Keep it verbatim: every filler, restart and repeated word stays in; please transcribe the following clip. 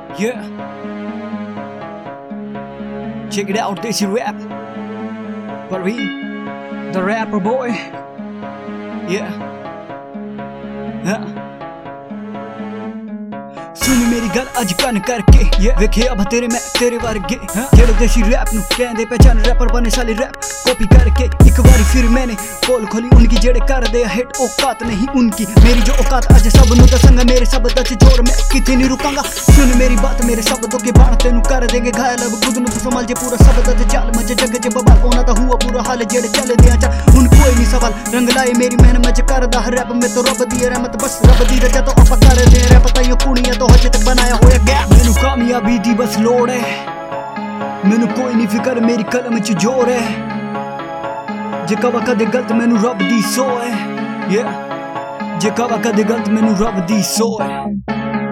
Yeah. Check it out, Desi Rap. Parveen, the rapper boy. Yeah. Yeah. सुन मेरी गल अज कन करके वेखे अब तेरे मैं तेरे वर्गे जेड़े देसी रैप नू कहंदे पहचान रैपर बने साले रैप कॉपी करके एक बारी फिर मैंने पोल खोली उनकी जेड़े कर दे हिट औकात नहीं उनकी मेरी जो औकात अज सब नू दसंगा मेरे शब्द च जोर मैं किते नहीं रुकांगा सुन मेरी बात मेरे शब्दों के बाण तेनू कर देंगे घायल अब खुद नू तू संभाल जे पूरा शब्द च चाल मजे जग जे बबाल होना ता हुआ पूरा हाल जेड़े चल दिया चा उन कोई नहीं सवाल रंग लाए मेरी मेहनत मज करदा रैप में तो रब दी रहमत बस रब दी रजा तो आप कर दे रैप ताइयो कुड़ियां तो हजे तक बनाया होया गया मैनू कामयाबी दी बस लोड़ है मैनू कोई नहीं फिकर मेरी कलम च जोर है जे कवा कदे गलत मैनू रब दी सो है yeah जे कवा कदे गलत मैनू रब दी सो है।